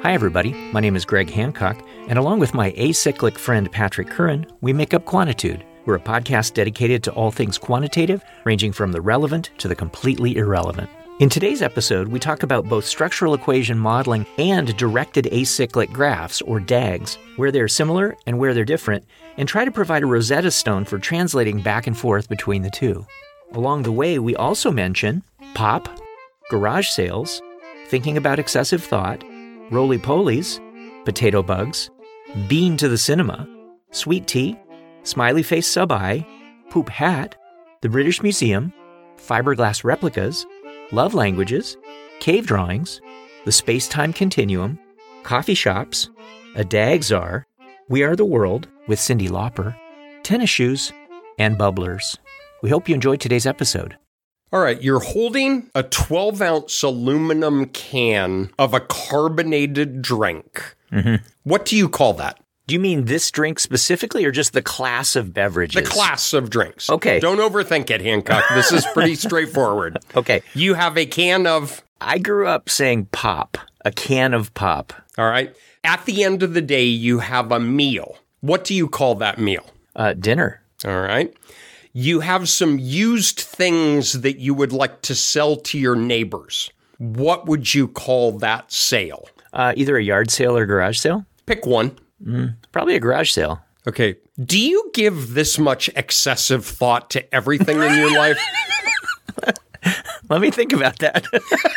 Hi, everybody. My name is Greg Hancock, and along with my acyclic friend Patrick Curran, we make up Quantitude. We're a podcast dedicated to all things quantitative, ranging from the relevant to the completely irrelevant. In today's episode, we talk about both structural equation modeling and directed acyclic graphs, or DAGs, where they're similar and where they're different, and try to provide a Rosetta Stone for translating back and forth between the two. Along the way, we also mention pop, garage sales, thinking about excessive thought, roly-polies, potato bugs, bean to the cinema, sweet tea, smiley face sub-eye, poop hat, the British Museum, fiberglass replicas, love languages, cave drawings, the space-time continuum, coffee shops, a DAG czar, We Are the World with Cyndi Lauper, tennis shoes, and bubblers. We hope you enjoyed today's episode. All right, you're holding a 12-ounce aluminum can of a carbonated drink. Mm-hmm. What do you call that? Do you mean this drink specifically or just the class of beverages? The class of drinks. Okay. Don't overthink it, Hancock. This is pretty straightforward. Okay. You have a can of... I grew up saying pop, a can of pop. All right. At the end of the day, you have a meal. What do you call that meal? Dinner. All right. You have some used things that you would like to sell to your neighbors. What would you call that sale? Either a yard sale or garage sale. Pick one. Probably a garage sale. Okay. Do you give this much excessive thought to everything in your life? Let me think about that.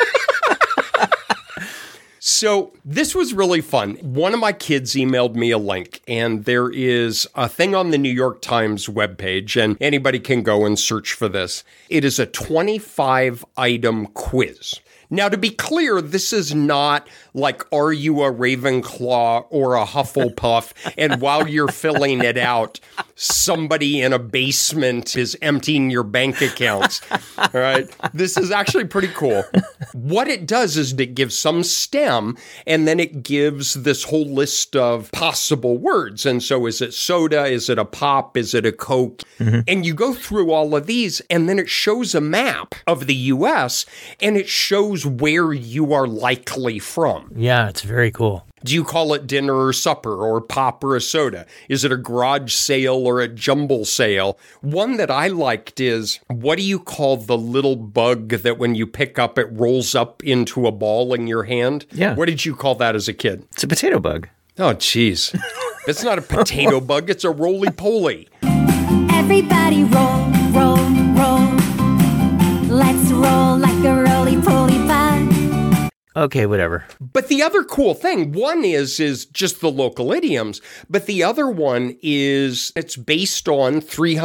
So this was really fun. One of my kids emailed me a link, and there is a thing on the New York Times webpage, and anybody can go and search for this. It is a 25-item quiz. Now, to be clear, this is not like, are you a Ravenclaw or a Hufflepuff? And while you're filling it out, somebody in a basement is emptying your bank accounts. All right. This is actually pretty cool. What it does is it gives some stem, and then it gives this whole list of possible words. And so is it soda? Is it a pop? Is it a Coke? Mm-hmm. And you go through all of these, and then it shows a map of the U.S., and it shows where you are likely from. Yeah, it's very cool. Do you call it dinner or supper or pop or a soda? Is it a garage sale or a jumble sale? One that I liked is, what do you call the little bug that when you pick up, it rolls up into a ball in your hand? Yeah. What did you call that as a kid? It's a potato bug. Oh, jeez. It's not a potato bug. It's a roly-poly. Everybody roll, roll, roll. Let's roll like a roly-poly bug. Okay, whatever. But the other cool thing, one is just the local idioms, but the other one is it's based on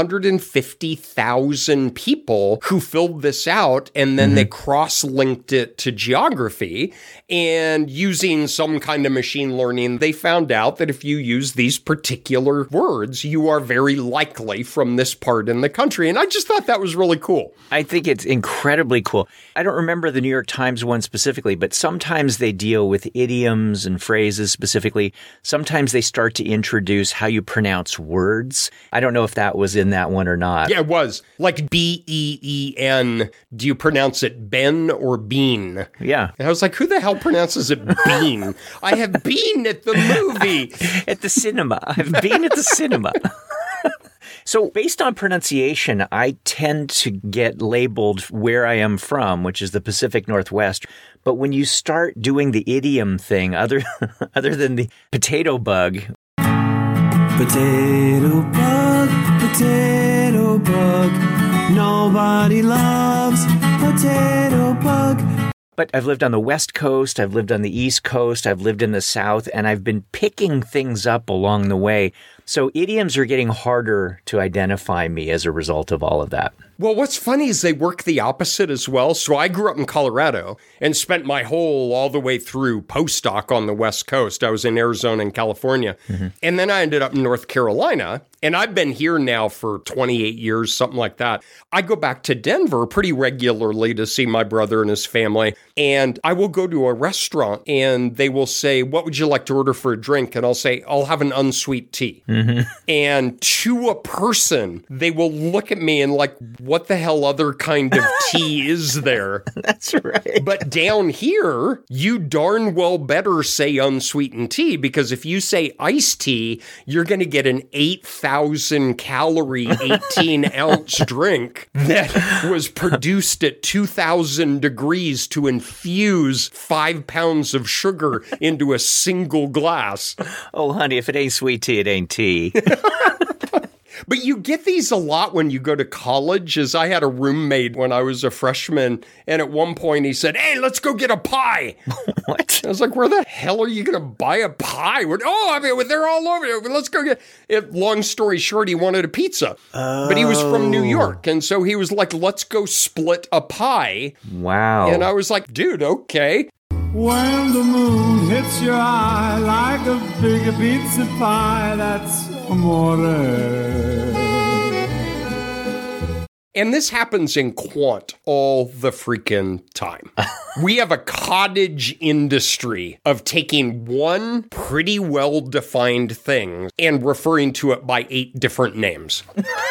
350,000 people who filled this out, and then they cross-linked it to geography, and using some kind of machine learning, they found out that if you use these particular words, you are very likely from this part in the country, and I just thought that was really cool. I think it's incredibly cool. I don't remember the New York Times one specifically, but sometimes they deal with idioms and phrases specifically. Sometimes they start to introduce how you pronounce words. I don't know if that was in that one or not. Yeah, it was. Like B-E-E-N. Do you pronounce it Ben or Bean? Yeah. And I was like, who the hell pronounces it Bean? I have been at the movie. At the cinema. I've been at the cinema. So based on pronunciation, I tend to get labeled where I am from, which is the Pacific Northwest. But when you start doing the idiom thing, other than the potato bug. Potato bug, nobody loves potato bug. But I've lived on the West Coast, I've lived on the East Coast, I've lived in the South, and I've been picking things up along the way. So idioms are getting harder to identify me as a result of all of that. Well, what's funny is they work the opposite as well. So I grew up in Colorado and spent my whole all the way through postdoc on the West Coast. I was in Arizona and California. Mm-hmm. And then I ended up in North Carolina. And I've been here now for 28 years, something like that. I go back to Denver pretty regularly to see my brother and his family. And I will go to a restaurant and they will say, what would you like to order for a drink? And I'll say, I'll have an unsweet tea. Mm-hmm. And to a person, they will look at me and like, what the hell other kind of tea is there? That's right. But down here, you darn well better say unsweetened tea, because if you say iced tea, you're going to get an 8,000 calorie, 18 ounce drink that was produced at 2,000 degrees to infuse 5 pounds of sugar into a single glass. Oh, honey, if it ain't sweet tea, it ain't tea. But you get these a lot when you go to college, as I had a roommate when I was a freshman, and at one point he said, hey, let's go get a pie. What? I was like, where the hell are you going to buy a pie? Oh, I mean, they're all over it. Let's go get it. Long story short, he wanted a pizza. But he was from New York, and so he was like, let's go split a pie. Wow. And I was like, dude, okay. When the moon hits your eye like a big pizza pie, that's amore. And this happens in quant all the freaking time. We have a cottage industry of taking one pretty well-defined thing and referring to it by 8 different names.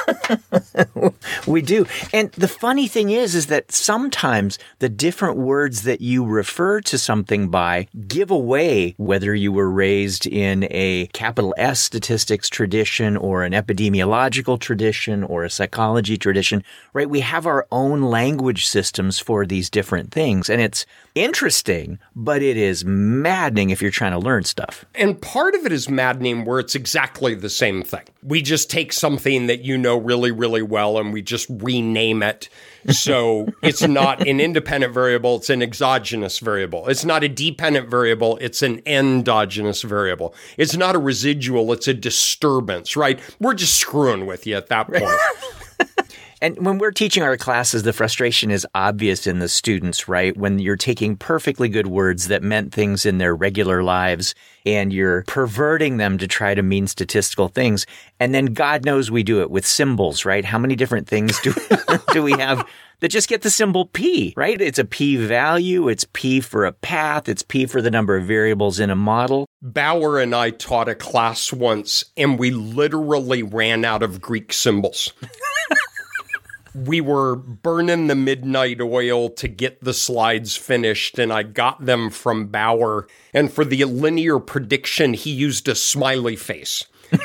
We do. And the funny thing is that sometimes the different words that you refer to something by give away whether you were raised in a capital S statistics tradition or an epidemiological tradition or a psychology tradition, right? We have our own language systems for these different things. And it's interesting, but it is maddening if you're trying to learn stuff. And part of it is maddening where it's exactly the same thing. We just take something that you know really, really well and we just rename it. So it's not an independent variable, it's an exogenous variable. It's not a dependent variable, it's an endogenous variable. It's not a residual, it's a disturbance, right? We're just screwing with you at that point. And when we're teaching our classes, the frustration is obvious in the students, right? When you're taking perfectly good words that meant things in their regular lives and you're perverting them to try to mean statistical things. And then God knows we do it with symbols, right? How many different things do we have that just get the symbol P, right? It's a P value. It's P for a path. It's P for the number of variables in a model. Bauer and I taught a class once and we literally ran out of Greek symbols. We were burning the midnight oil to get the slides finished, and I got them from Bauer. And for the linear prediction, he used a smiley face.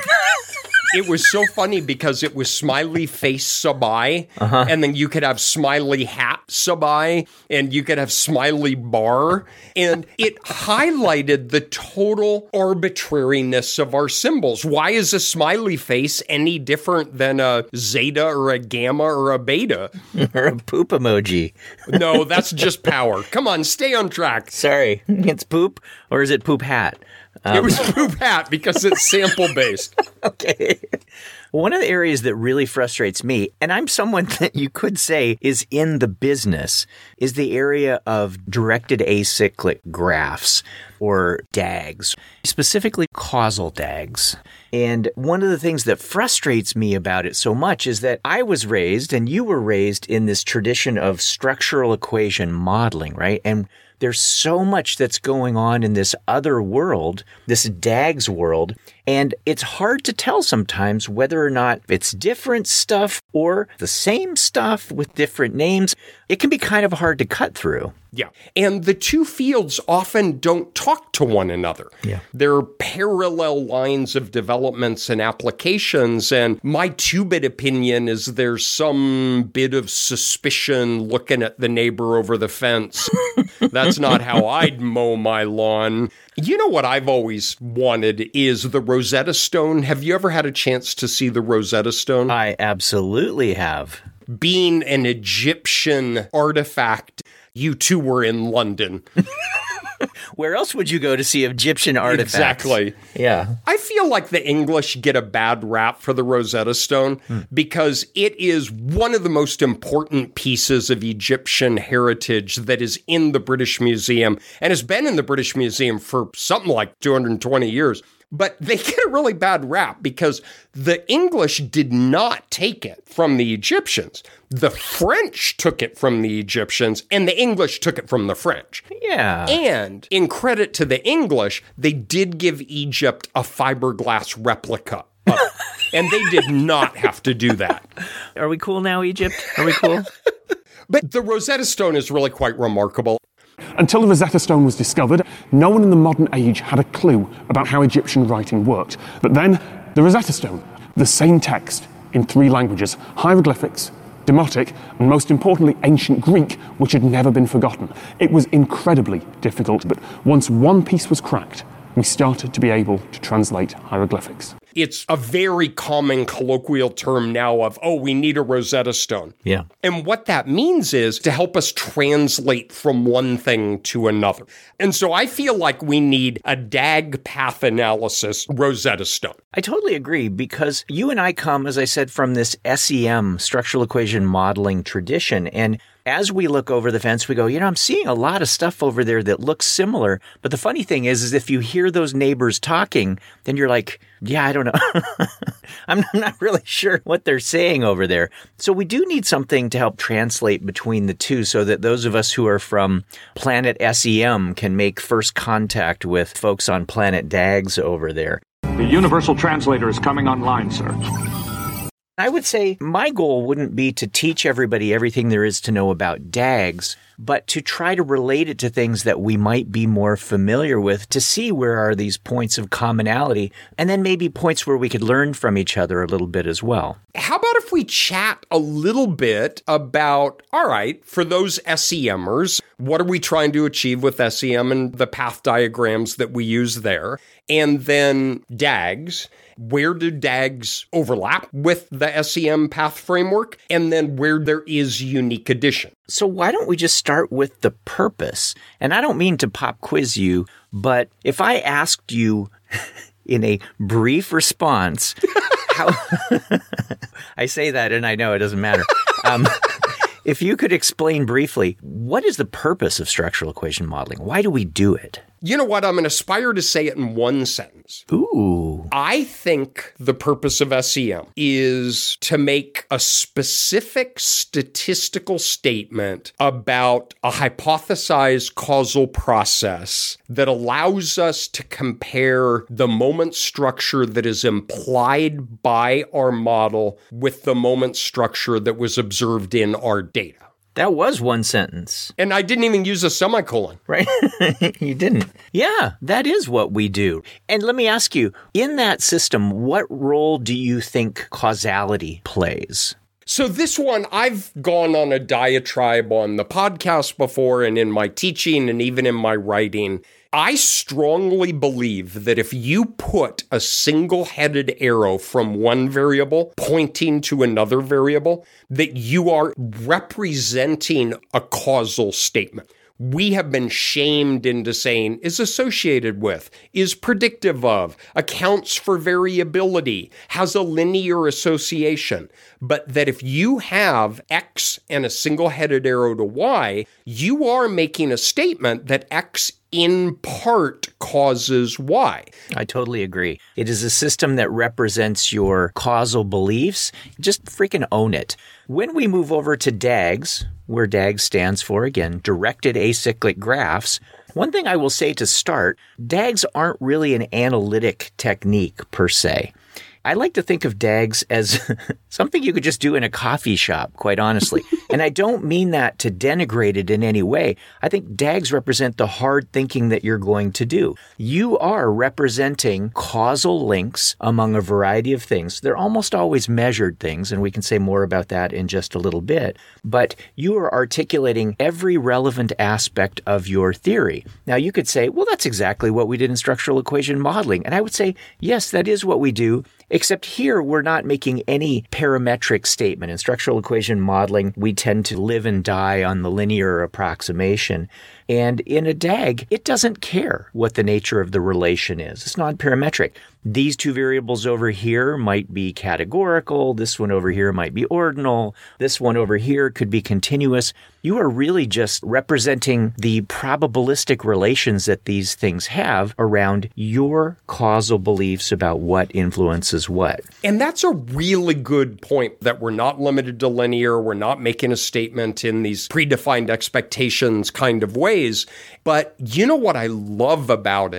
It was so funny because it was smiley face sub I, and then you could have smiley hat sub I, and you could have smiley bar, and it highlighted the total arbitrariness of our symbols. Why is a smiley face any different than a zeta or a gamma or a beta? Or a poop emoji. No, that's just power. Come on, stay on track. Sorry, it's poop, or is it poop hat? It was poop hat because it's sample-based. Okay. One of the areas that really frustrates me, and I'm someone that you could say is in the business, is the area of directed acyclic graphs, or DAGs, specifically causal DAGs. And one of the things that frustrates me about it so much is that I was raised, and you were raised, in this tradition of structural equation modeling, right? And there's so much that's going on in this other world, this DAGs world, and it's hard to tell sometimes whether or not it's different stuff or the same stuff with different names. It can be kind of hard to cut through. Yeah. And the two fields often don't talk to one another. Yeah. They're parallel lines of developments and applications. And my 2-bit opinion is there's some bit of suspicion looking at the neighbor over the fence. That's not how I'd mow my lawn. You know what I've always wanted is the Rosetta Stone. Have you ever had a chance to see the Rosetta Stone? I absolutely have. Being an Egyptian artifact, you two were in London. Where else would you go to see Egyptian artifacts? Exactly. Yeah. I feel like the English get a bad rap for the Rosetta Stone because it is one of the most important pieces of Egyptian heritage that is in the British Museum and has been in the British Museum for something like 220 years. But they get a really bad rap because the English did not take it from the Egyptians. The French took it from the Egyptians, and the English took it from the French. Yeah. And in credit to the English, they did give Egypt a fiberglass replica And they did not have to do that. Are we cool now, Egypt? Are we cool? But the Rosetta Stone is really quite remarkable. Until the Rosetta Stone was discovered, no one in the modern age had a clue about how Egyptian writing worked. But then, the Rosetta Stone, the same text in 3 languages, hieroglyphics, Demotic, and most importantly, ancient Greek, which had never been forgotten. It was incredibly difficult, but once one piece was cracked, we started to be able to translate hieroglyphics. It's a very common colloquial term now of, we need a Rosetta Stone. Yeah. And what that means is to help us translate from one thing to another. And so I feel like we need a DAG path analysis Rosetta Stone. I totally agree, because you and I come, as I said, from this SEM, structural equation modeling tradition. And as we look over the fence, we go, I'm seeing a lot of stuff over there that looks similar. But the funny thing is if you hear those neighbors talking, then you're like, yeah, I don't know. I'm not really sure what they're saying over there. So we do need something to help translate between the two so that those of us who are from Planet SEM can make first contact with folks on Planet DAGs over there. The Universal Translator is coming online, sir. I would say my goal wouldn't be to teach everybody everything there is to know about DAGs, but to try to relate it to things that we might be more familiar with to see where are these points of commonality, and then maybe points where we could learn from each other a little bit as well. How about if we chat a little bit about, all right, for those SEMers, what are we trying to achieve with SEM and the path diagrams that we use there? And then DAGs. Where do DAGs overlap with the SEM path framework? And then where there is unique addition. So why don't we just start with the purpose? And I don't mean to pop quiz you, but if I asked you in a brief response, how I say that and I know it doesn't matter. If you could explain briefly, what is the purpose of structural equation modeling? Why do we do it? You know what? I'm going to aspire to say it in one sentence. Ooh. I think the purpose of SEM is to make a specific statistical statement about a hypothesized causal process that allows us to compare the moment structure that is implied by our model with the moment structure that was observed in our data. That was one sentence. And I didn't even use a semicolon. Right? You didn't. Yeah, that is what we do. And let me ask you, in that system, what role do you think causality plays? So this one, I've gone on a diatribe on the podcast before and in my teaching and even in my writing. I strongly believe that if you put a single-headed arrow from one variable pointing to another variable, that you are representing a causal statement. We have been shamed into saying is associated with, is predictive of, accounts for variability, has a linear association. But that if you have X and a single-headed arrow to Y, you are making a statement that X in part causes Y. I totally agree. It is a system that represents your causal beliefs. Just freaking own it. When we move over to DAGs, where DAGs stands for, again, directed acyclic graphs, one thing I will say to start, DAGs aren't really an analytic technique per se. I like to think of DAGs as something you could just do in a coffee shop, quite honestly. And I don't mean that to denigrate it in any way. I think DAGs represent the hard thinking that you're going to do. You are representing causal links among a variety of things. They're almost always measured things, and we can say more about that in just a little bit. But you are articulating every relevant aspect of your theory. Now, you could say, well, that's exactly what we did in structural equation modeling. And I would say, yes, that is what we do. Except here, we're not making any parametric statement. In structural equation modeling, we tend to live and die on the linear approximation. And in a DAG, it doesn't care what the nature of the relation is. It's non-parametric. These two variables over here might be categorical. This one over here might be ordinal. This one over here could be continuous. You are really just representing the probabilistic relations that these things have around your causal beliefs about what influences what. And that's a really good point, that we're not limited to linear. We're not making a statement in these predefined expectations kind of ways. But you know what I love about it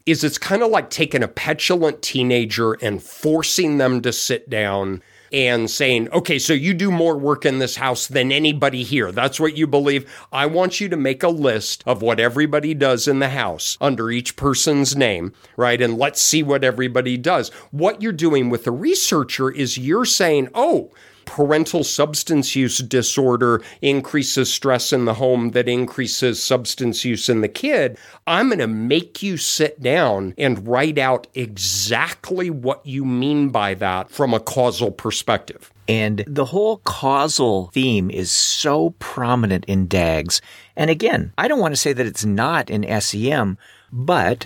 is it's kind of like taking a petulant teenager and forcing them to sit down and saying, okay, so you do more work in this house than anybody here. That's what you believe. I want you to make a list of what everybody does in the house under each person's name, right? And let's see what everybody does. What you're doing with the researcher is you're saying, oh, parental substance use disorder increases stress in the home that increases substance use in the kid. I'm going to make you sit down and write out exactly what you mean by that from a causal perspective. And the whole causal theme is so prominent in DAGs. And again, I don't want to say that it's not in SEM, but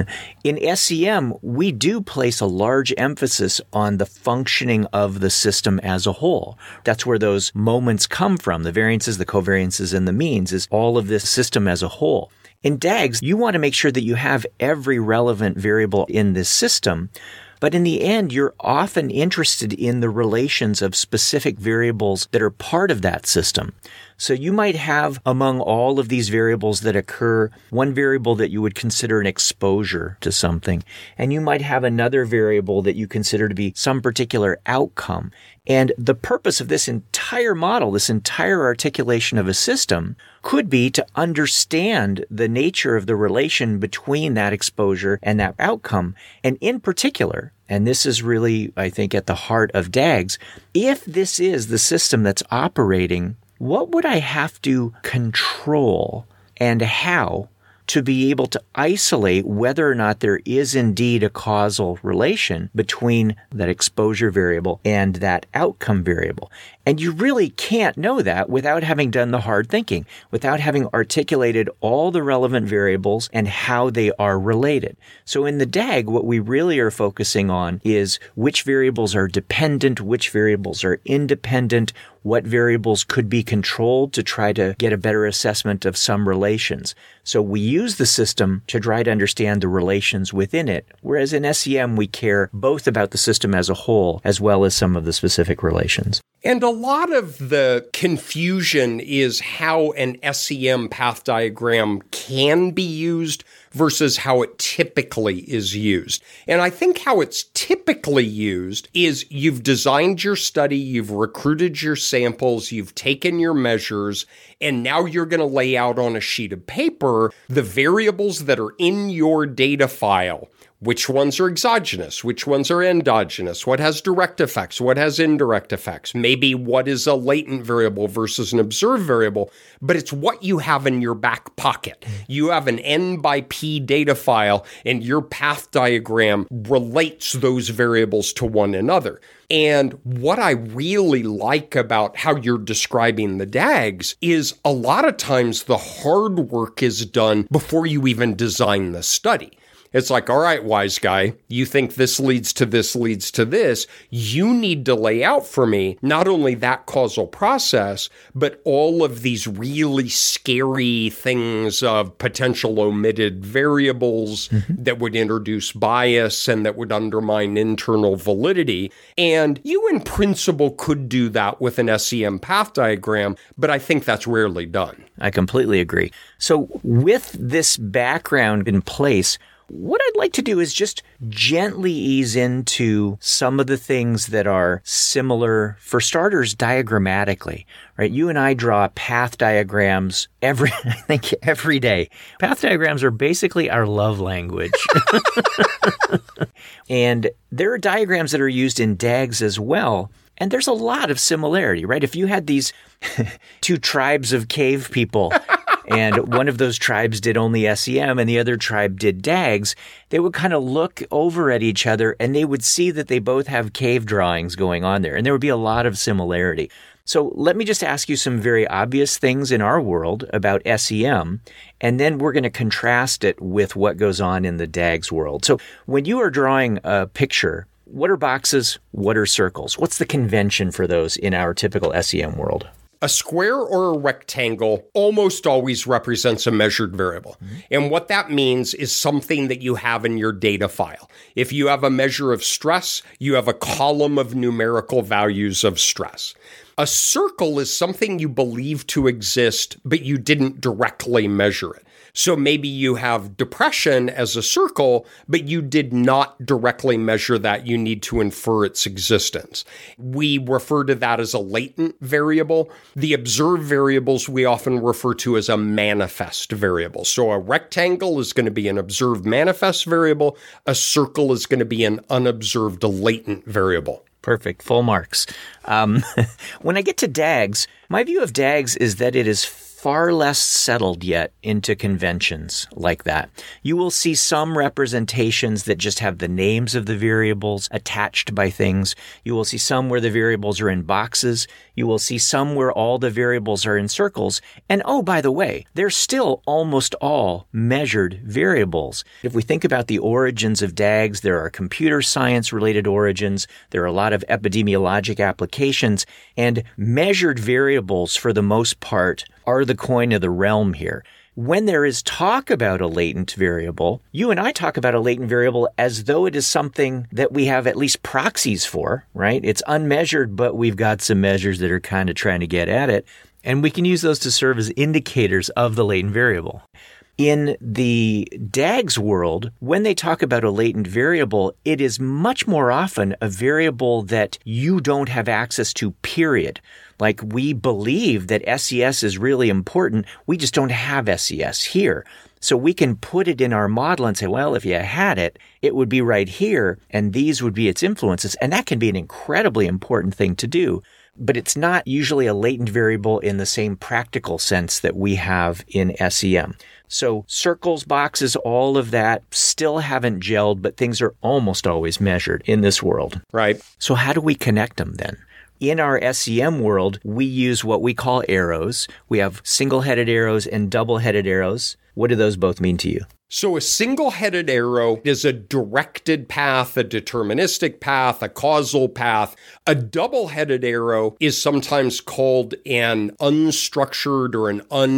in SEM, we do place a large emphasis on the functioning of the system as a whole. That's where those moments come from, the variances, the covariances, and the means, is all of this system as a whole. In DAGs, you want to make sure that you have every relevant variable in this system. But in the end, you're often interested in the relations of specific variables that are part of that system. So you might have, among all of these variables that occur, one variable that you would consider an exposure to something. And you might have another variable that you consider to be some particular outcome. And the purpose of this entire model, this entire articulation of a system, could be to understand the nature of the relation between that exposure and that outcome. And in particular, and this is really, I think, at the heart of DAGs, if this is the system that's operating, what would I have to control and how to be able to isolate whether or not there is indeed a causal relation between that exposure variable and that outcome variable? And you really can't know that without having done the hard thinking, without having articulated all the relevant variables and how they are related. So in the DAG, what we really are focusing on is which variables are dependent, which variables are independent, what variables could be controlled to try to get a better assessment of some relations. So we use the system to try to understand the relations within it, whereas in SEM we care both about the system as a whole as well as some of the specific relations. And a lot of the confusion is how an SEM path diagram can be used versus how it typically is used. And I think how it's typically used is you've designed your study, you've recruited your samples, you've taken your measures, and now you're going to lay out on a sheet of paper the variables that are in your data file. Which ones are exogenous? Which ones are endogenous? What has direct effects? What has indirect effects? Maybe what is a latent variable versus an observed variable, but it's what you have in your back pocket. You have an N by P data file, and your path diagram relates those variables to one another. And what I really like about how you're describing the DAGs is a lot of times the hard work is done before you even design the study. It's like, all right, wise guy, you think this leads to this leads to this. You need to lay out for me not only that causal process, but all of these really scary things of potential omitted variables that would introduce bias and that would undermine internal validity. And you in principle could do that with an SEM path diagram, but I think that's rarely done. I completely agree. So with this background in place, what I'd like to do is just gently ease into some of the things that are similar, for starters, diagrammatically, right? You and I draw path diagrams every day. Path diagrams are basically our love language. And there are diagrams that are used in DAGs as well. And there's a lot of similarity, right? If you had these two tribes of cave people, and one of those tribes did only SEM and the other tribe did DAGs, they would kind of look over at each other and they would see that they both have cave drawings going on there. And there would be a lot of similarity. So let me just ask you some very obvious things in our world about SEM, and then we're going to contrast it with what goes on in the DAGs world. So when you are drawing a picture, what are boxes? What are circles? What's the convention for those in our typical SEM world? A square or a rectangle almost always represents a measured variable. And what that means is something that you have in your data file. If you have a measure of stress, you have a column of numerical values of stress. A circle is something you believe to exist, but you didn't directly measure it. So maybe you have depression as a circle, but you did not directly measure that. You need to infer its existence. We refer to that as a latent variable. The observed variables we often refer to as a manifest variable. So a rectangle is going to be an observed manifest variable. A circle is going to be an unobserved latent variable. Perfect. Full marks. When I get to DAGs, my view of DAGs is that it is far less settled yet into conventions like that. You will see some representations that just have the names of the variables attached by things. You will see some where the variables are in boxes. You will see some where all the variables are in circles. And oh, by the way, they're still almost all measured variables. If we think about the origins of DAGs, there are computer science related origins. There are a lot of epidemiologic applications, and measured variables for the most part are the coin of the realm here. When there is talk about a latent variable, you and I talk about a latent variable as though it is something that we have at least proxies for, right? It's unmeasured, but we've got some measures that are kind of trying to get at it, and we can use those to serve as indicators of the latent variable. In the DAGs world, when they talk about a latent variable, it is much more often a variable that you don't have access to, period. Like, we believe that SES is really important. We just don't have SES here. So we can put it in our model and say, well, if you had it, it would be right here, and these would be its influences. And that can be an incredibly important thing to do. But it's not usually a latent variable in the same practical sense that we have in SEM. So circles, boxes, all of that still haven't gelled, but things are almost always measured in this world. Right. So how do we connect them then? In our SEM world, we use what we call arrows. We have single-headed arrows and double-headed arrows. What do those both mean to you? So a single-headed arrow is a directed path, a deterministic path, a causal path. A double-headed arrow is sometimes called an unstructured or an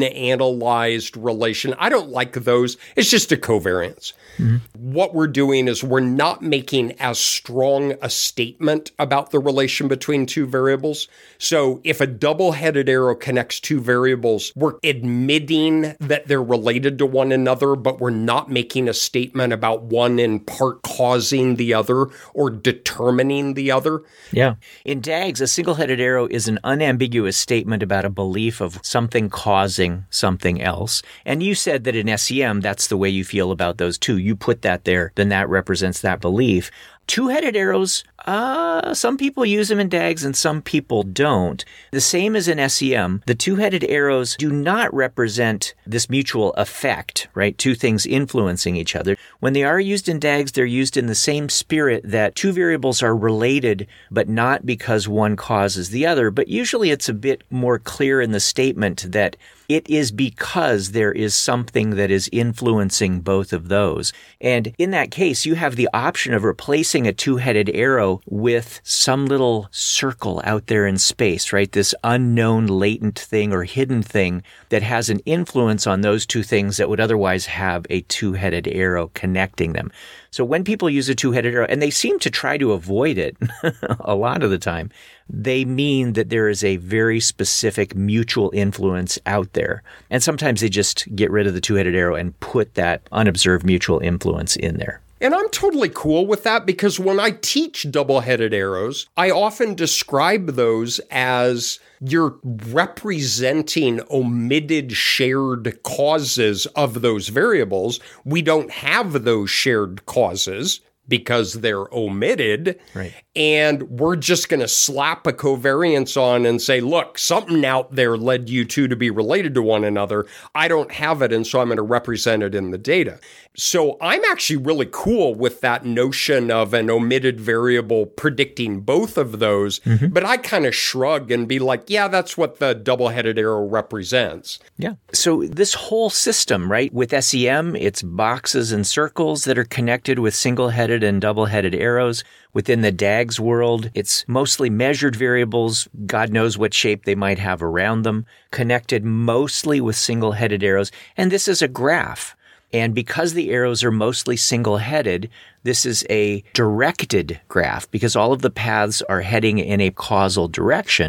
unanalyzed relation. I don't like those. It's just a covariance. Mm-hmm. What we're doing is we're not making as strong a statement about the relation between two variables. So if a double-headed arrow connects two variables, we're admitting that they're related to one another, but we're not making a statement about one in part causing the other or determining the other. Yeah. In DAGs, a single-headed arrow is an unambiguous statement about a belief of something causing something else. And you said that in SEM, that's the way you feel about those two. You put that there, then that represents that belief. Two-headed arrows, some people use them in DAGs and some people don't. The same as in SEM, the two-headed arrows do not represent this mutual effect, right? Two things influencing each other. When they are used in DAGs, they're used in the same spirit that two variables are related, but not because one causes the other. But usually it's a bit more clear in the statement that it is because there is something that is influencing both of those. And in that case, you have the option of replacing a two-headed arrow with some little circle out there in space, right? This unknown latent thing or hidden thing that has an influence on those two things that would otherwise have a two-headed arrow connecting them. So when people use a two-headed arrow, and they seem to try to avoid it a lot of the time, they mean that there is a very specific mutual influence out there. And sometimes they just get rid of the two-headed arrow and put that unobserved mutual influence in there. And I'm totally cool with that because when I teach double-headed arrows, I often describe those as you're representing omitted shared causes of those variables. We don't have those shared causes because they're omitted. Right. And we're just going to slap a covariance on and say, look, something out there led you two to be related to one another. I don't have it, and so I'm going to represent it in the data. So I'm actually really cool with that notion of an omitted variable predicting both of those, but I kind of shrug and be like, yeah, that's what the double-headed arrow represents. Yeah. So this whole system, right, with SEM, it's boxes and circles that are connected with single-headed and double-headed arrows. Within the DAGs world, it's mostly measured variables, God knows what shape they might have around them, connected mostly with single-headed arrows. And this is a graph. And because the arrows are mostly single-headed, this is a directed graph because all of the paths are heading in a causal direction.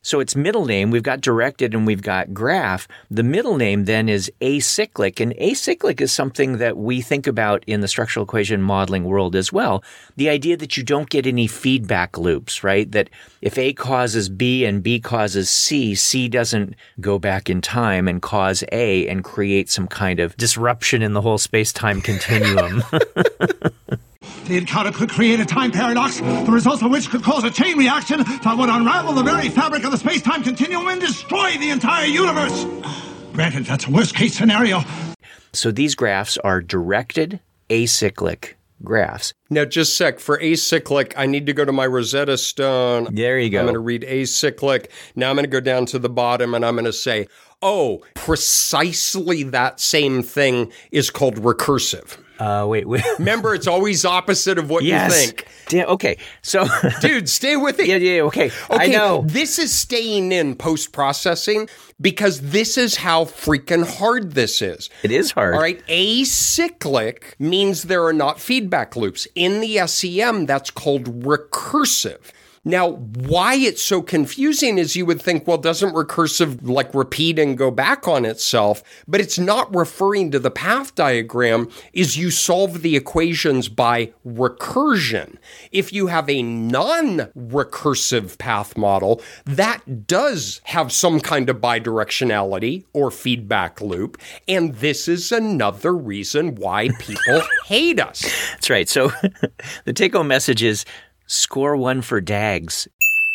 So its middle name, we've got directed and we've got graph. The middle name then is acyclic, and acyclic is something that we think about in the structural equation modeling world as well. The idea that you don't get any feedback loops, right? That if A causes B and B causes C, C doesn't go back in time and cause A and create some kind of disruption in the whole space-time continuum. The encounter could create a time paradox, the results of which could cause a chain reaction that would unravel the very fabric of the space-time continuum and destroy the entire universe. Granted, that's a worst-case scenario. So these graphs are directed acyclic graphs. Now, just a sec. For acyclic, I need to go to my Rosetta Stone. There you go. I'm going to read acyclic. Now I'm going to go down to the bottom and I'm going to say, oh, precisely that same thing is called recursive. Wait. Remember, it's always opposite of what you think. Okay, so... Dude, stay with it. Yeah, okay. I know. This is staying in post-processing because this is how freaking hard this is. It is hard. All right, acyclic means there are not feedback loops. In the SEM, that's called recursive. Now, why it's so confusing is you would think, well, doesn't recursive like repeat and go back on itself? But it's not referring to the path diagram, is you solve the equations by recursion. If you have a non-recursive path model, that does have some kind of bidirectionality or feedback loop. And this is another reason why people hate us. That's right. So the take-home message is, score 1 for DAGs.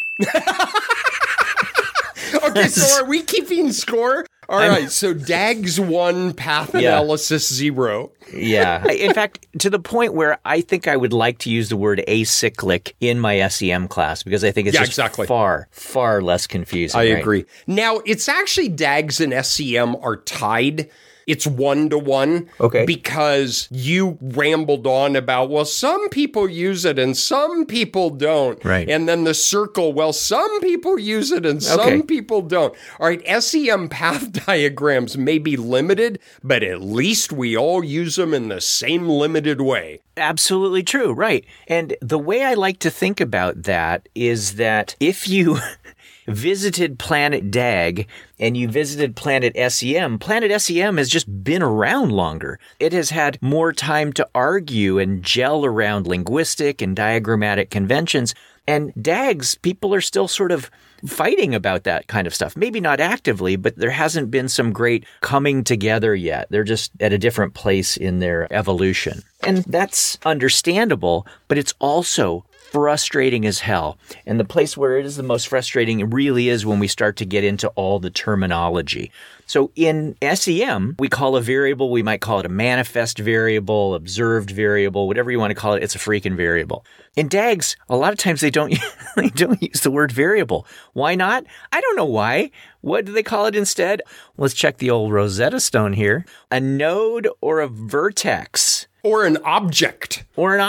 Okay, so are we keeping score? All right, so DAGs 1, path analysis 0. Yeah. In fact, to the point where I think I would like to use the word acyclic in my SEM class because I think it's far, far less confusing. I agree. Now, it's actually DAGs and SEM are tied. It's 1-to-1. Okay. Because you rambled on about, well, some people use it and some people don't. Right. And then the circle, well, some people use it and some people don't. All right, SEM path diagrams may be limited, but at least we all use them in the same limited way. Absolutely true, right. And the way I like to think about that is that if you visited Planet DAG and you visited Planet SEM has just been around longer. It has had more time to argue and gel around linguistic and diagrammatic conventions. And DAGs, people are still sort of fighting about that kind of stuff. Maybe not actively, but there hasn't been some great coming together yet. They're just at a different place in their evolution. And that's understandable, but it's also frustrating as hell. And the place where it is the most frustrating really is when we start to get into all the terminology. So in SEM, we call a variable, we might call it a manifest variable, observed variable, whatever you want to call it, it's a freaking variable. In DAGs, a lot of times they don't use the word variable. Why not? I don't know why. What do they call it instead? Let's check the old Rosetta Stone here. A node or a vertex. Or an object.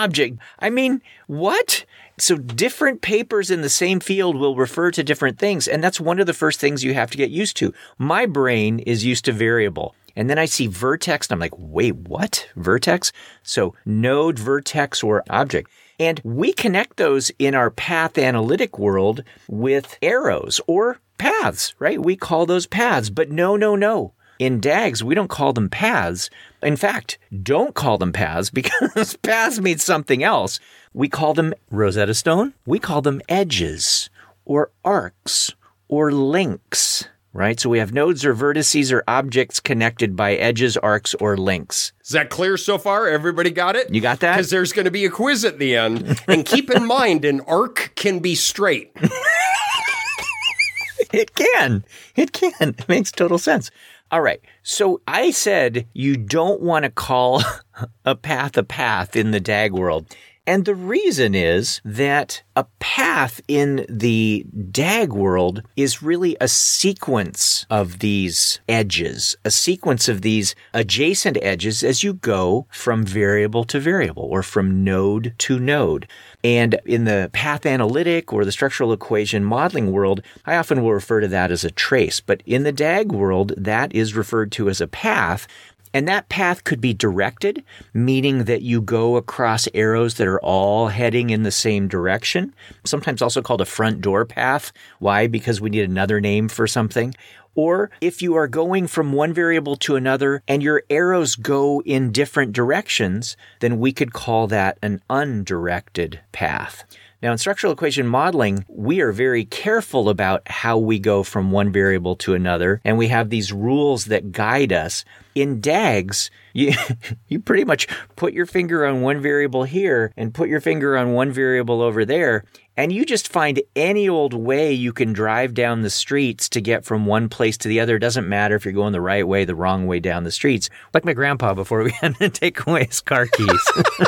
I mean, what? So different papers in the same field will refer to different things, and that's one of the first things you have to get used to. My brain is used to variable, and then I see vertex, and I'm like, wait, what? Vertex? So node, vertex, or object. And we connect those in our path analytic world with arrows or paths, right? We call those paths, but no. In DAGs, we don't call them paths. In fact, don't call them paths because paths means something else. We call them, Rosetta Stone, we call them edges or arcs or links, right? So we have nodes or vertices or objects connected by edges, arcs, or links. Is that clear so far? Everybody got it? You got that? Because there's going to be a quiz at the end. And keep in mind, an arc can be straight. It can. It makes total sense. All right. So I said you don't want to call a path in the DAG world. And the reason is that a path in the DAG world is really a sequence of these edges, a sequence of these adjacent edges as you go from variable to variable or from node to node. And in the path analytic or the structural equation modeling world, I often will refer to that as a trace. But in the DAG world, that is referred to as a path. And that path could be directed, meaning that you go across arrows that are all heading in the same direction, sometimes also called a front door path. Why? Because we need another name for something. Or if you are going from one variable to another and your arrows go in different directions, then we could call that an undirected path. Now, in structural equation modeling, we are very careful about how we go from one variable to another, and we have these rules that guide us. In DAGs, you pretty much put your finger on one variable here and put your finger on one variable over there, and you just find any old way you can drive down the streets to get from one place to the other. It doesn't matter if you're going the right way, the wrong way down the streets. Like my grandpa before we had to take away his car keys.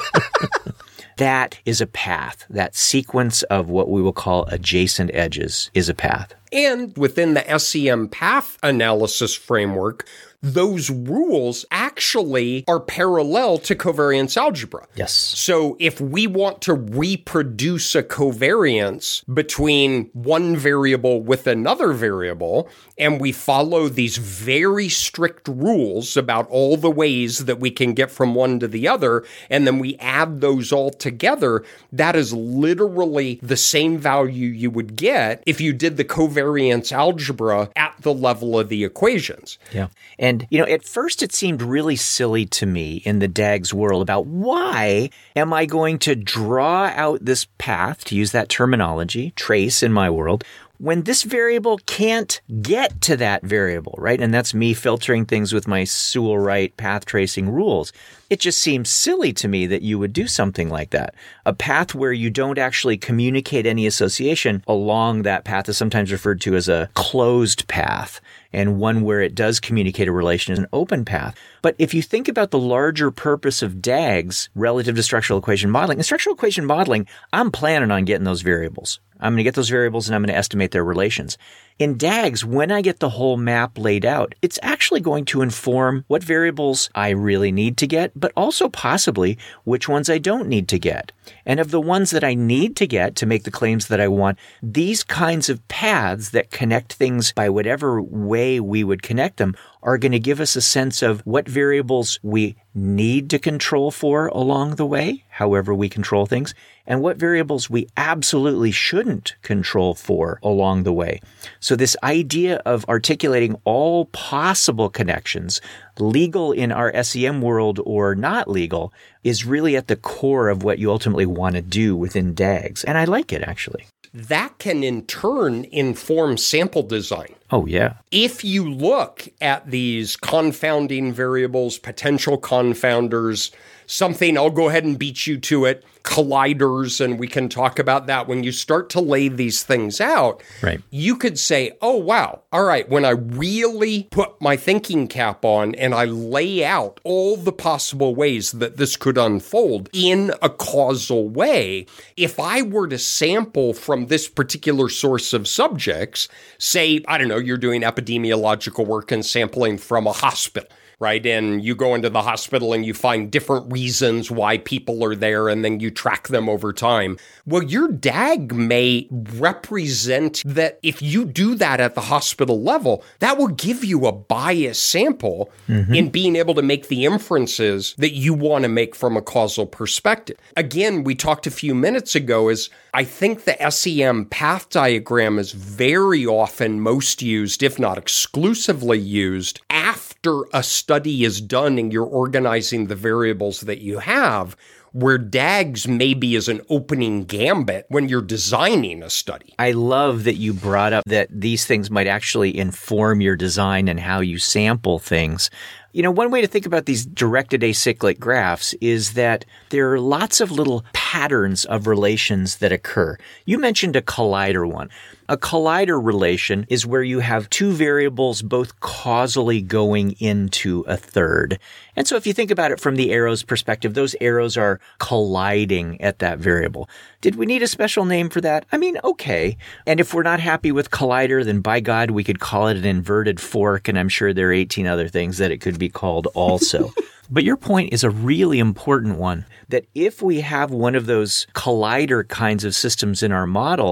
That is a path. That sequence of what we will call adjacent edges is a path. And within the SEM path analysis framework, those rules actually are parallel to covariance algebra. Yes. So if we want to reproduce a covariance between one variable with another variable, and we follow these very strict rules about all the ways that we can get from one to the other, and then we add those all together, that is literally the same value you would get if you did the covariance algebra at the level of the equations. Yeah. And, at first it seemed really silly to me in the DAGs world about why am I going to draw out this path, to use that terminology, trace in my world, when this variable can't get to that variable, right? And that's me filtering things with my Sewell-Wright path tracing rules. It just seems silly to me that you would do something like that. A path where you don't actually communicate any association along that path is sometimes referred to as a closed path, and one where it does communicate a relation is an open path. But if you think about the larger purpose of DAGs relative to structural equation modeling, in structural equation modeling, I'm planning on getting those variables. I'm going to get those variables and I'm going to estimate their relations. In DAGs, when I get the whole map laid out, it's actually going to inform what variables I really need to get, but also possibly which ones I don't need to get. And of the ones that I need to get to make the claims that I want, these kinds of paths that connect things by whatever way we would connect them are going to give us a sense of what variables we need to control for along the way, however we control things, and what variables we absolutely shouldn't control for along the way. So this idea of articulating all possible connections, legal in our SEM world or not legal, is really at the core of what you ultimately want to do within DAGs. And I like it, actually. That can in turn inform sample design. Oh, yeah. If you look at these confounding variables, potential confounders, something, I'll go ahead and beat you to it, colliders, and we can talk about that. When you start to lay these things out, right, you could say, oh, wow, all right, when I really put my thinking cap on and I lay out all the possible ways that this could unfold in a causal way, if I were to sample from this particular source of subjects, say, I don't know, you're doing epidemiological work and sampling from a hospital, right? And you go into the hospital and you find different reasons why people are there, and then you track them over time. Well, your DAG may represent that if you do that at the hospital level, that will give you a biased sample in being able to make the inferences that you want to make from a causal perspective. Again, we talked a few minutes ago is I think the SEM path diagram is very often most used, if not exclusively used, after a study is done and you're organizing the variables that you have, where DAGs maybe is an opening gambit when you're designing a study. I love that you brought up that these things might actually inform your design and how you sample things. One way to think about these directed acyclic graphs is that there are lots of little patterns of relations that occur. You mentioned a collider one. A collider relation is where you have two variables both causally going into a third. And so if you think about it from the arrow's perspective, those arrows are colliding at that variable. Did we need a special name for that? I mean, okay. And if we're not happy with collider, then by God, we could call it an inverted fork, and I'm sure there are 18 other things that it could be called also. But your point is a really important one, that if we have one of those collider kinds of systems in our model,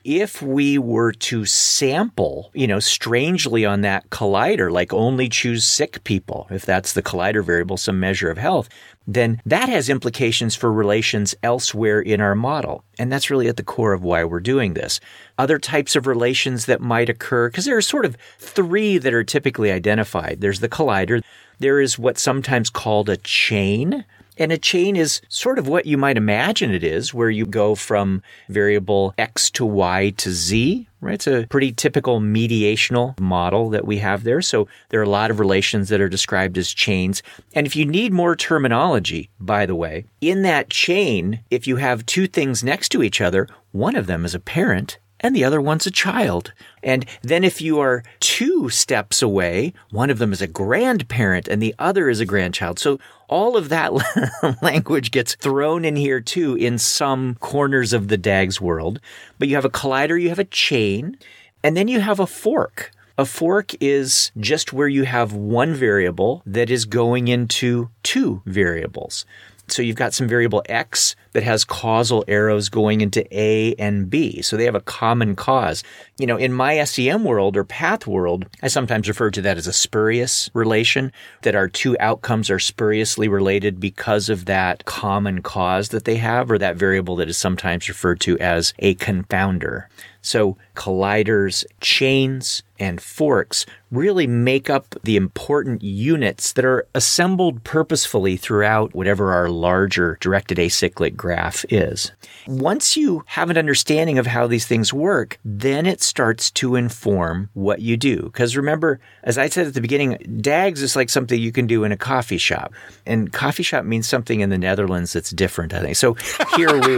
if we were to sample, strangely on that collider, like only choose sick people, if that's the collider variable, some measure of health, then that has implications for relations elsewhere in our model. And that's really at the core of why we're doing this. Other types of relations that might occur, because there are sort of three that are typically identified. There's the collider. There is what's sometimes called a chain. And a chain is sort of what you might imagine it is, where you go from variable X to Y to Z, right? It's a pretty typical mediational model that we have there. So there are a lot of relations that are described as chains. And if you need more terminology, by the way, in that chain, if you have two things next to each other, one of them is a parent and the other one's a child. And then if you are two steps away, one of them is a grandparent and the other is a grandchild. So all of that language gets thrown in here too in some corners of the DAGS world. But you have a collider, you have a chain, and then you have a fork. A fork is just where you have one variable that is going into two variables. So you've got some variable X that has causal arrows going into A and B. So they have a common cause. In my SEM world or path world, I sometimes refer to that as a spurious relation, that our two outcomes are spuriously related because of that common cause that they have, or that variable that is sometimes referred to as a confounder. So colliders, chains, and forks really make up the important units that are assembled purposefully throughout whatever our larger directed acyclic graph is. Once you have an understanding of how these things work, then it starts to inform what you do. Because remember, as I said at the beginning, DAGS is like something you can do in a coffee shop. And coffee shop means something in the Netherlands that's different, I think. So here we...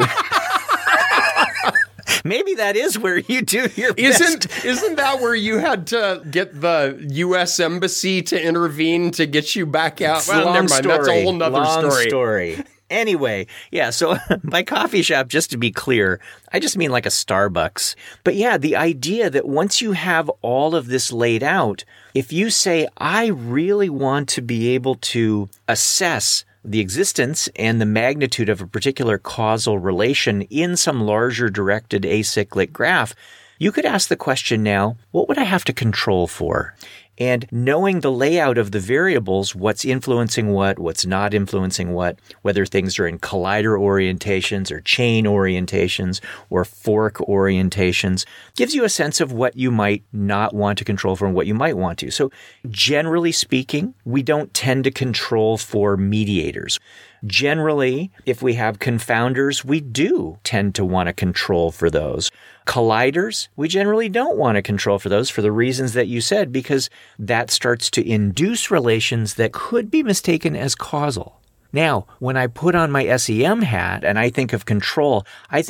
Maybe that is where you do your best. Isn't that where you had to get the U.S. Embassy to intervene to get you back out? Well, never mind. That's a whole nother story. Anyway, yeah, so by coffee shop, just to be clear, I just mean like a Starbucks. But yeah, the idea that once you have all of this laid out, if you say, I really want to be able to assess the existence and the magnitude of a particular causal relation in some larger directed acyclic graph, you could ask the question now, what would I have to control for? And knowing the layout of the variables, what's influencing what, what's not influencing what, whether things are in collider orientations or chain orientations or fork orientations, gives you a sense of what you might not want to control for and what you might want to. So generally speaking, we don't tend to control for mediators. Generally, if we have confounders, we do tend to want to control for those. Colliders, we generally don't want to control for those for the reasons that you said, because that starts to induce relations that could be mistaken as causal. Now, when I put on my SEM hat and I think of control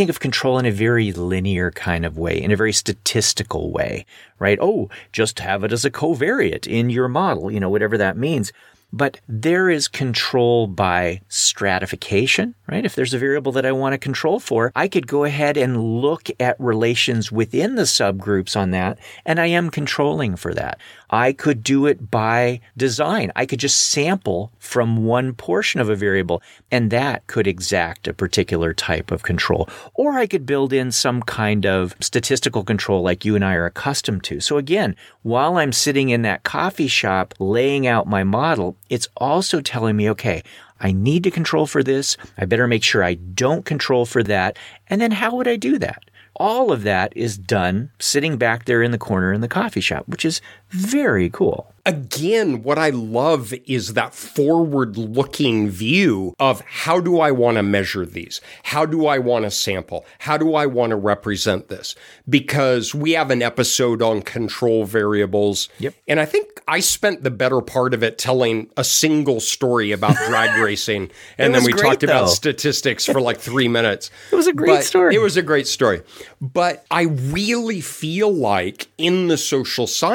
in a very linear kind of way, in a very statistical way, right? Oh, just have it as a covariate in your model, whatever that means. But there is control by stratification, right? If there's a variable that I want to control for, I could go ahead and look at relations within the subgroups on that, and I am controlling for that. I could do it by design. I could just sample from one portion of a variable, and that could exact a particular type of control. Or I could build in some kind of statistical control like you and I are accustomed to. So again, while I'm sitting in that coffee shop laying out my model, it's also telling me, okay, I need to control for this. I better make sure I don't control for that. And then how would I do that? All of that is done sitting back there in the corner in the coffee shop, which is very cool. Again, what I love is that forward-looking view of how do I want to measure these? How do I want to sample? How do I want to represent this? Because we have an episode on control variables. Yep. And I think I spent the better part of it telling a single story about drag racing. And then we talked about statistics for like 3 minutes. It was a great story. It was a great story. But I really feel like in the social sciences,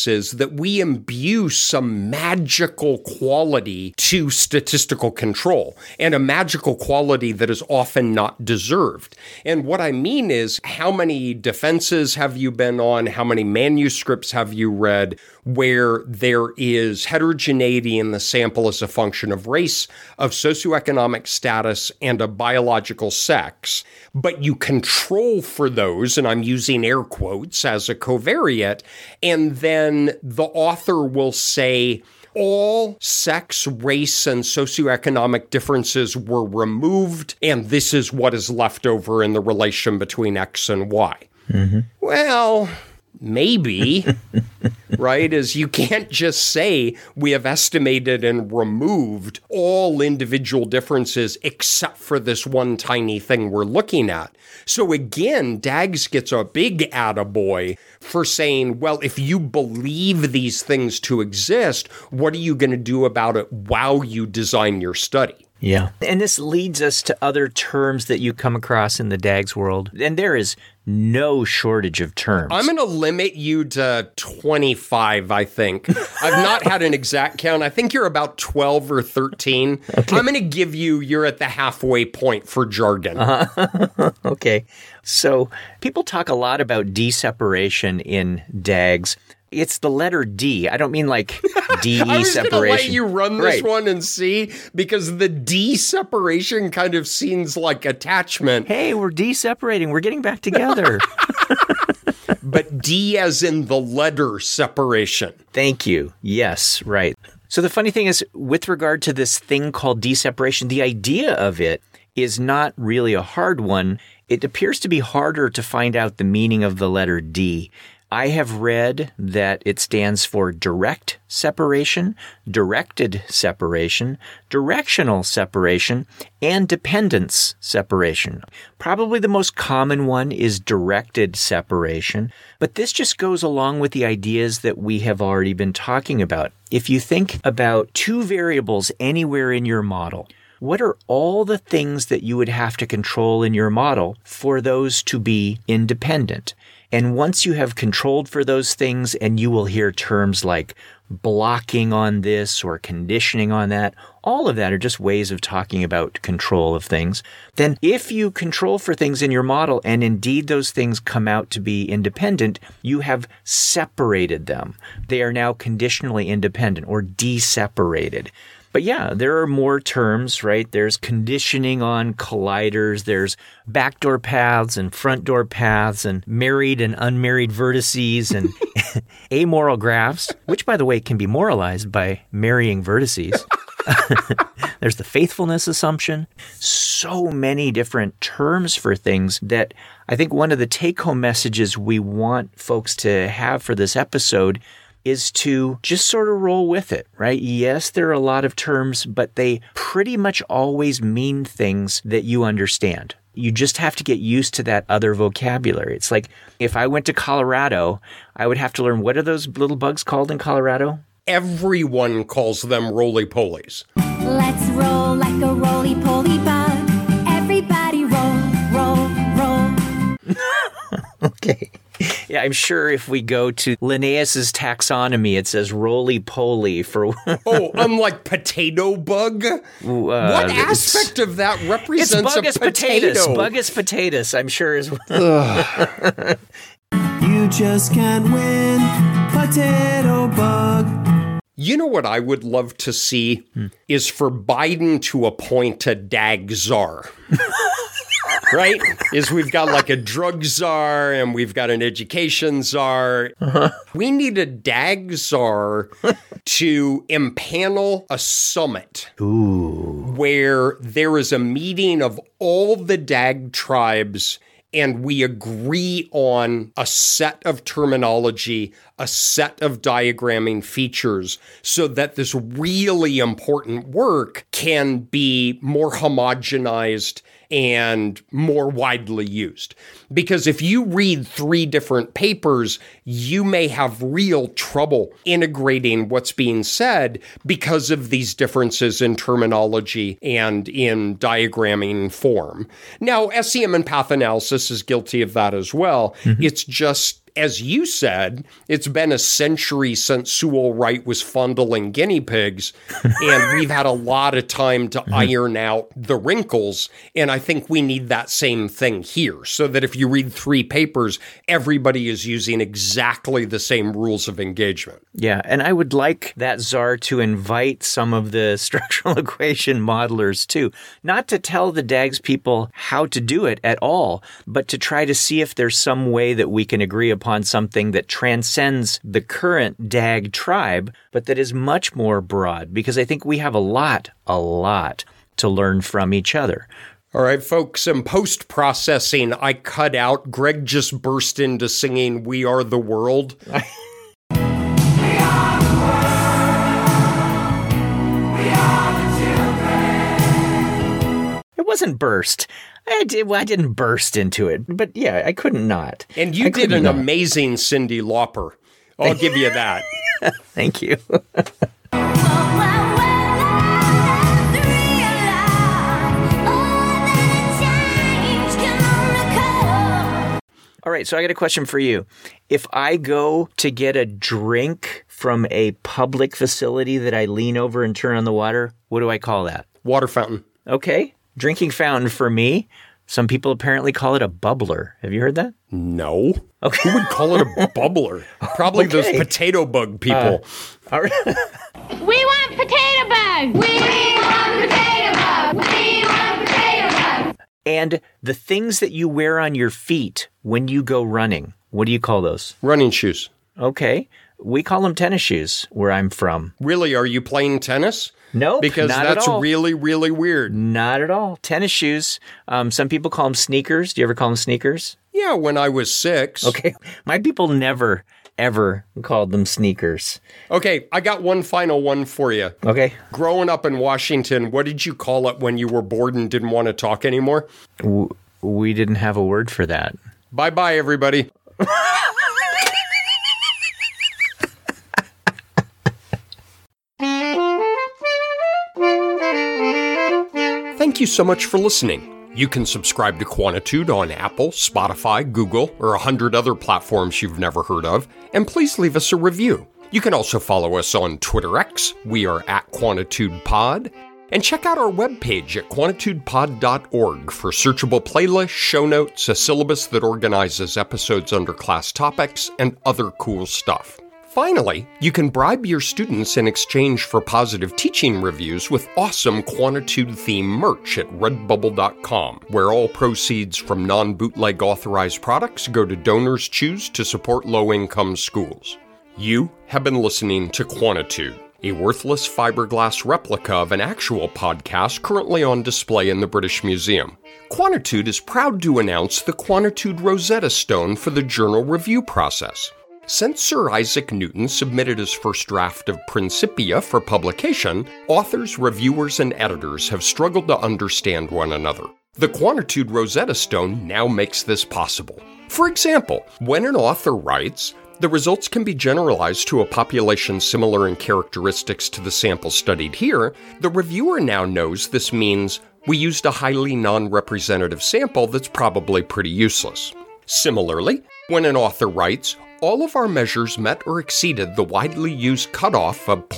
is that we imbue some magical quality to statistical control, and a magical quality that is often not deserved. And what I mean is, how many defenses have you been on? How many manuscripts have you read where there is heterogeneity in the sample as a function of race, of socioeconomic status, and of biological sex, but you control for those, and I'm using air quotes, as a covariate, and then the author will say, all sex, race, and socioeconomic differences were removed, and this is what is left over in the relation between X and Y. Mm-hmm. Well, maybe, right? As you can't just say we have estimated and removed all individual differences except for this one tiny thing we're looking at. So again, Daggs gets a big attaboy for saying, well, if you believe these things to exist, what are you going to do about it while you design your study? Yeah. And this leads us to other terms that you come across in the Daggs world. And there is no shortage of terms. I'm going to limit you to 25, I think. I've not had an exact count. I think you're about 12 or 13. Okay. I'm going to give you're at the halfway point for jargon. Okay. So people talk a lot about D-separation in Daggs. It's the letter D. I don't mean like D I was separation. Going to let you run this one and see, because the D separation kind of seems like attachment. Hey, we're D-separating. We're getting back together. But D as in the letter separation. Thank you. Yes, right. So the funny thing is, with regard to this thing called D-separation, the idea of it is not really a hard one. It appears to be harder to find out the meaning of the letter D. I have read that it stands for direct separation, directed separation, directional separation, and dependence separation. Probably the most common one is directed separation, but this just goes along with the ideas that we have already been talking about. If you think about two variables anywhere in your model, what are all the things that you would have to control in your model for those to be independent? And once you have controlled for those things, and you will hear terms like blocking on this or conditioning on that, all of that are just ways of talking about control of things. Then if you control for things in your model, and indeed those things come out to be independent, you have separated them. They are now conditionally independent or de-separated. But yeah, there are more terms, right? There's conditioning on colliders, there's backdoor paths and front door paths and married and unmarried vertices and amoral graphs, which, by the way, can be moralized by marrying vertices. There's the faithfulness assumption. So many different terms for things that I think one of the take-home messages we want folks to have for this episode is to just sort of roll with it, right? Yes, there are a lot of terms, but they pretty much always mean things that you understand. You just have to get used to that other vocabulary. It's like if I went to Colorado, I would have to learn, what are those little bugs called in Colorado? Everyone calls them roly-polies. Let's roll like a roly-poly bug. Everybody roll, roll, roll. Okay. Yeah, I'm sure if we go to Linnaeus's taxonomy, it says roly-poly for... Oh, unlike potato bug? What aspect of that represents a potato? Bugus potatus, I'm sure is... You just can't win, potato bug. You know what I would love to see is for Biden to appoint a Dag czar. Right? Is we've got like a drug czar and we've got an education czar. We need a Dag czar to impanel a summit. Ooh. Where there is a meeting of all the Dag tribes, and we agree on a set of terminology, a set of diagramming features, so that this really important work can be more homogenized and more widely used. Because if you read 3 different papers, you may have real trouble integrating what's being said because of these differences in terminology and in diagramming form. Now, SEM and path analysis is guilty of that as well. Mm-hmm. It's just as you said, it's been a century since Sewell Wright was fondling guinea pigs, and we've had a lot of time to iron out the wrinkles, and I think we need that same thing here, so that if you read 3 papers, everybody is using exactly the same rules of engagement. Yeah, and I would like that czar to invite some of the structural equation modelers too, not to tell the DAGS people how to do it at all, but to try to see if there's some way that we can agree upon something that transcends the current DAG tribe, but that is much more broad, because I think we have a lot to learn from each other. All right, folks, in post-processing, I cut out. Greg just burst into singing We Are the World. It wasn't burst. I didn't burst into it, but yeah, I couldn't not. And you did an amazing Cyndi Lauper. I'll give you that. Thank you. All right, so I got a question for you. If I go to get a drink from a public facility that I lean over and turn on the water, what do I call that? Water fountain. Okay. Drinking fountain for me. Some people apparently call it a bubbler. Have you heard that? No. Okay. Who would call it a bubbler? Probably those potato bug people. All right. We want potato bugs! We want potato bugs! We want potato bugs! And the things that you wear on your feet when you go running, what do you call those? Running shoes. Okay. We call them tennis shoes where I'm from. Really? Are you playing tennis? Nope, because not that's at all. really, really weird. Not at all. Tennis shoes. Some people call them sneakers. Do you ever call them sneakers? Yeah, when I was 6. Okay. My people never, ever called them sneakers. Okay, I got one final one for you. Okay. Growing up in Washington, what did you call it when you were bored and didn't want to talk anymore? We didn't have a word for that. Bye-bye, everybody. Thank you so much for listening. You can subscribe to Quantitude on Apple, Spotify, Google, or 100 other platforms you've never heard of, and please leave us a review. You can also follow us on Twitter X. We are at QuantitudePod. And check out our webpage at quantitudepod.org for searchable playlists, show notes, a syllabus that organizes episodes under class topics, and other cool stuff. Finally, you can bribe your students in exchange for positive teaching reviews with awesome Quantitude-themed merch at redbubble.com, where all proceeds from non-bootleg authorized products go to donors choose to support low-income schools. You have been listening to Quantitude, a worthless fiberglass replica of an actual podcast currently on display in the British Museum. Quantitude is proud to announce the Quantitude Rosetta Stone for the journal review process. Since Sir Isaac Newton submitted his first draft of Principia for publication, authors, reviewers, and editors have struggled to understand one another. The Quantitude Rosetta Stone now makes this possible. For example, when an author writes, the results can be generalized to a population similar in characteristics to the sample studied here, the reviewer now knows this means we used a highly non-representative sample that's probably pretty useless. Similarly, when an author writes, all of our measures met or exceeded the widely used cutoff of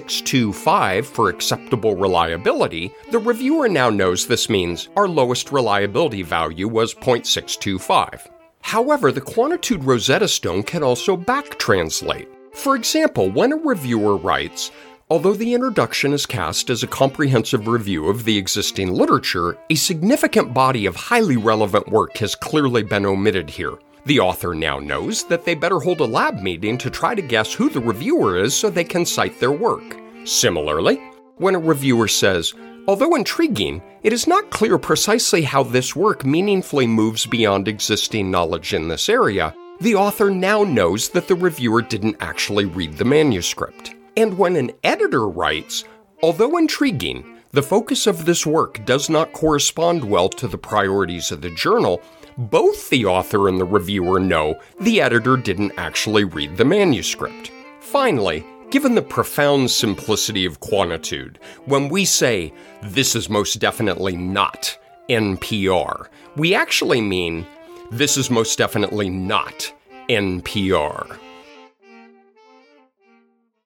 0.625 for acceptable reliability, the reviewer now knows this means our lowest reliability value was 0.625. However, the Quantitude Rosetta Stone can also back-translate. For example, when a reviewer writes, although the introduction is cast as a comprehensive review of the existing literature, a significant body of highly relevant work has clearly been omitted here. The author now knows that they better hold a lab meeting to try to guess who the reviewer is so they can cite their work. Similarly, when a reviewer says, although intriguing, it is not clear precisely how this work meaningfully moves beyond existing knowledge in this area, the author now knows that the reviewer didn't actually read the manuscript. And when an editor writes, although intriguing, the focus of this work does not correspond well to the priorities of the journal, both the author and the reviewer know the editor didn't actually read the manuscript. Finally, given the profound simplicity of Quantitude, when we say, this is most definitely not NPR, we actually mean, this is most definitely not NPR.